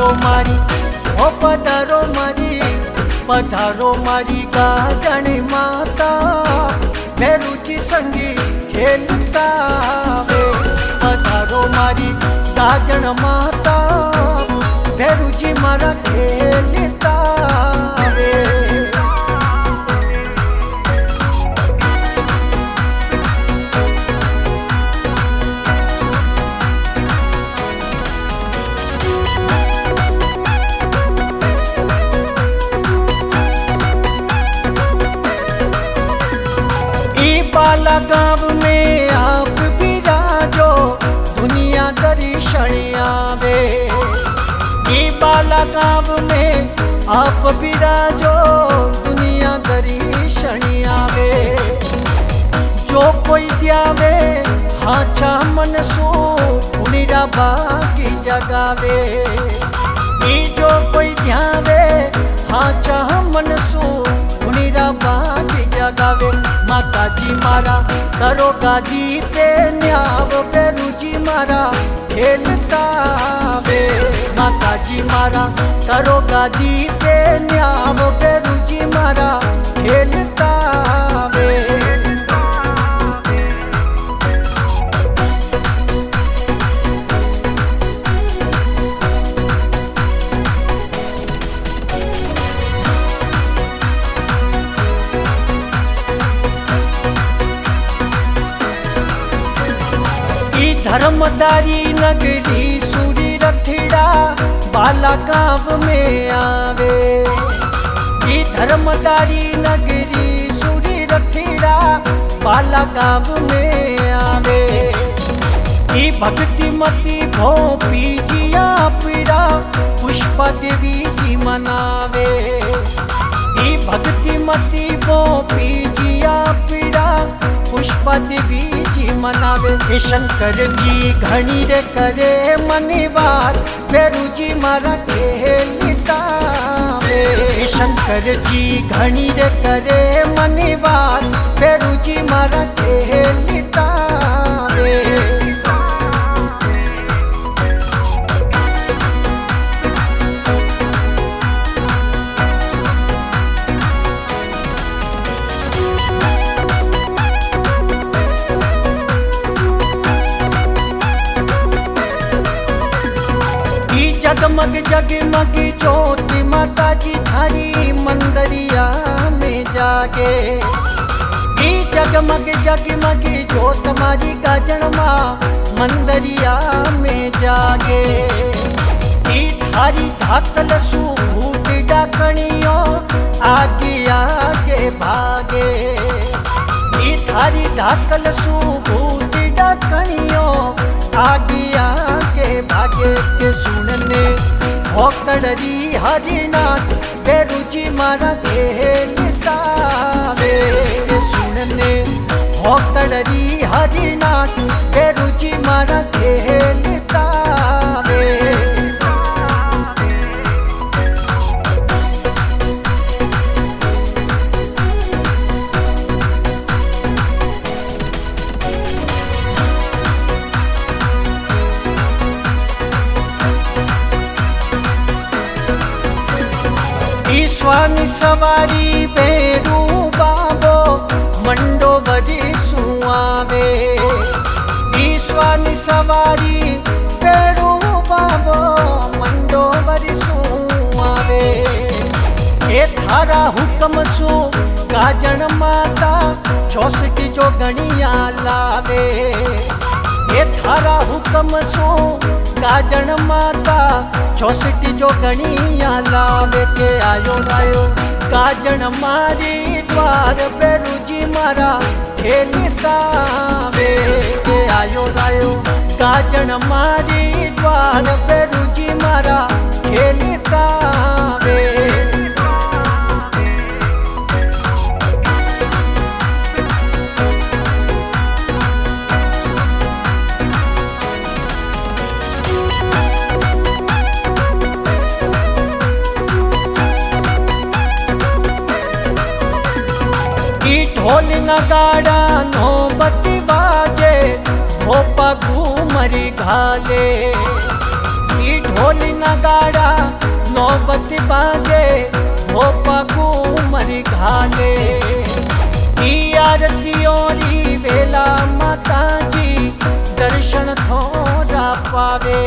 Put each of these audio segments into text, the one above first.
पधारो मारी गाजण माता भैरूजी संगी खेलता वे। पधारो मारी गाजण माता भैरूजी मारा खेलता वे। बाला गाँव में आप विराजो दुनिया दर्शन आवे। बाला गाँव में आप विराजो दुनिया दर्शन आवे। जो कोई द्यावे हाचा मन सो उनिरा बाकी जगावे। जो कोई ध्यावे हाचा मन सो उनिरा बाकी जगावे। माता जी मारा करो गादी पे न्याव भैरूजी मारा खेलता वे। माता जी मारा करो गादी पे न्याव भैरूजी मारा खेलता वे। धर्मदारी नगरी सूरी रथिड़ा बाला गाँव में आवे। धर्मदारी नगरी सूरी रथिड़ा बाला गाँव में आवे। भक्ति मती भोपी जिया पीड़ा पुष्पा देवी जी मनावे। भक्ति मती भोपी जिया पीड़ा पुष्पा देवी जी मनावे। शंकर जी घणी रे करे मनीवार भैरूजी मारा खेलता वे। शंकर जी घणी रे करे मनीवार भैरूजी मारा खेलता वे। जगमग जगमग ज्योति माता जी थारी मंदरिया में जागे। जगमग जगमग ज्योत मारी गाजण माँ मंदरिया में जागे। थारी धाकल सुभूत डाकणियों आगे आगे भागे। थारी धाकल सुभूत डाकणियों आगे आगे भागे। के सुनने भोकड़री हरिनाथ भैरूजी मारा खेलता वे। सुनने भोकड़री हरिनाथ भैरूजी मारा खेलता वे। स्वानी सवारी भैरू बाबो मंडो वरी सुआवे। स्वानी सवारी भैरू बाबो मंडो वरी सुआवे। थारा हुक्म सु गाजण माता 64 जो गणिया लावे। थारा हुक्म सु गाजण माता 64 जो गणिया लावे। के आयो रायो गाजण मारी द्वार भैरूजी मारा खेलता वे। के आयो रायो गाजण मारी द्वार भैरूजी मारा खेलता वे। ढोल नगाड़ा नौबती बाजे भोपा घूमरी घाले। ढोल नगाड़ा नौबत बाजे हो पगू मरी घाले। आरतियोरी वेला माता जी दर्शन थोड़ा पावे।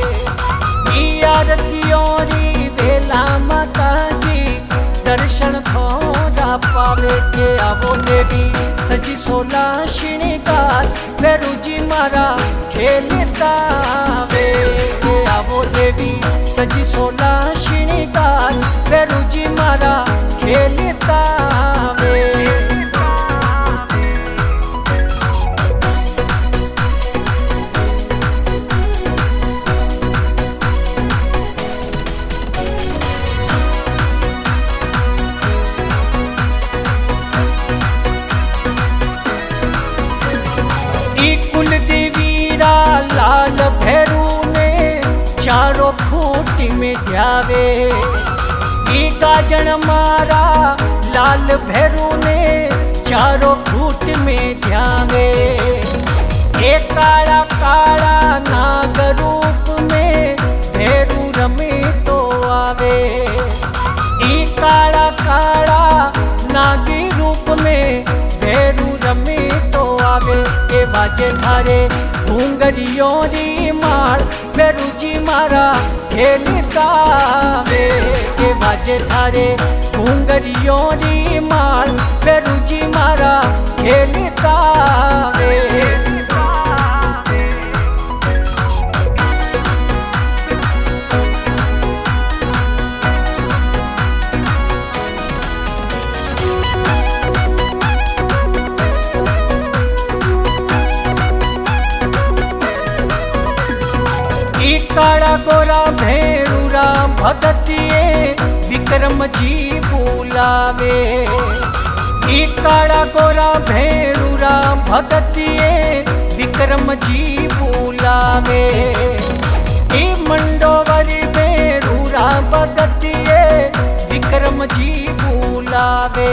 आरतियोरी वेला माता जी दर्शन थोड़ा पावे। के आवो देवी सजी सोला श्रृंगार भैरू जी मारा खेलता वे। के आवो देवी सजी सोला श्रृंगार भैरू जी मारा खेलता वे। कुल देवीरा लाल भैरू ने चारों खूटी में ध्यावे। गाजन मारा लाल भैरू ने चारों खूट में ध्यावे। काला काला नाग रूप में भैरू रमे तो आवे। काला काला नागी रूप में भैरू रमे तो आवे। के बाजे थारे घूंगरियों री मार भैरू जी मारा खेलता वे। के बाजे थारे घूंगरियों री मार भैरू जी मारा खेलता वे। काला गोरा भैरूरा भगतिए विक्रम जी बुलावे। काला गोरा भैरूरा भगतिए विक्रम जी बुलावे। मंडोवरी भैरूरा भगतिए विक्रम जी बुलावे।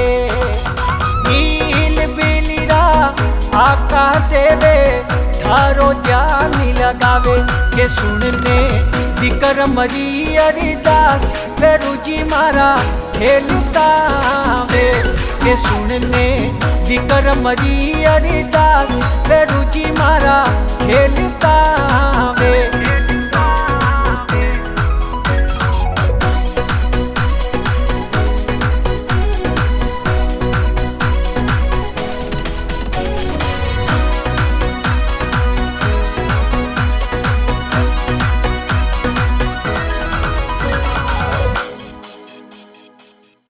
नील बेलीरा आका देवे थारो जानी लगावे। के सुनने विक्रम री हरिदास भैरू जी मारा खेलता वे। के सुनने विक्रम री हरिदास भैरू जी मारा खेलता